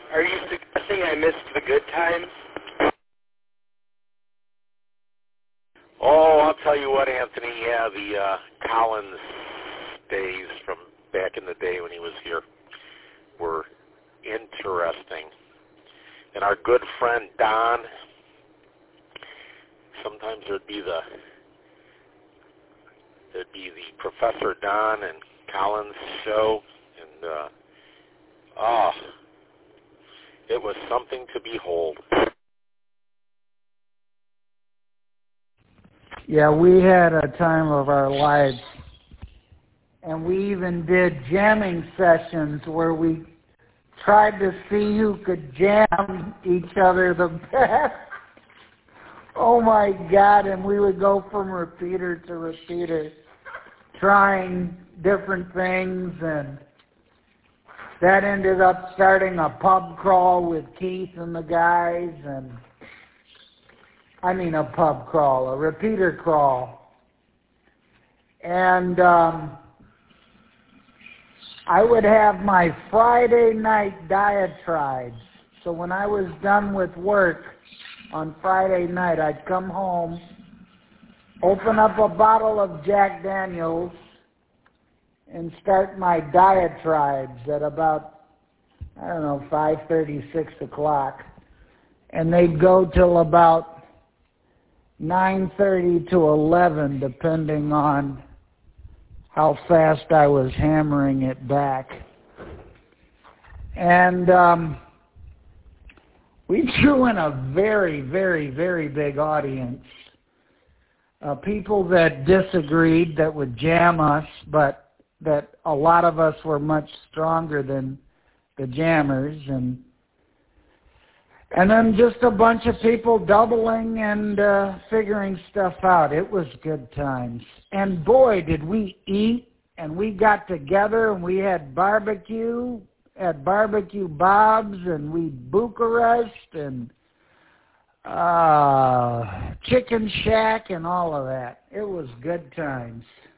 Are you suggesting I missed the good times? Oh, I'll tell you what, Anthony. Yeah, the Collins days from back in the day when he was here were interesting. And our good friend Don, sometimes there'd be the Professor Don and Collins show, and it was something to behold. Yeah, we had a time of our lives, and we even did jamming sessions where we tried to see who could jam each other the best. Oh my God, and we would go from repeater to repeater, trying different things, and that ended up starting a pub crawl with Keith and the guys, and a pub crawl, a repeater crawl. And I would have my Friday night diatribes. So when I was done with work on Friday night, I'd come home, open up a bottle of Jack Daniels, and start my diatribes at about, 5:30, 6 o'clock. And they'd go till about 9:30 to 11, depending on how fast I was hammering it back. And we drew in a very, very, very big audience. People that disagreed, that would jam us, but that a lot of us were much stronger than the jammers, and then just a bunch of people doubling and figuring stuff out. It was good times. And boy, did we eat, and we got together, and we had barbecue at Barbecue Bob's, and we Bucharest, and Chicken Shack, and all of that. It was good times.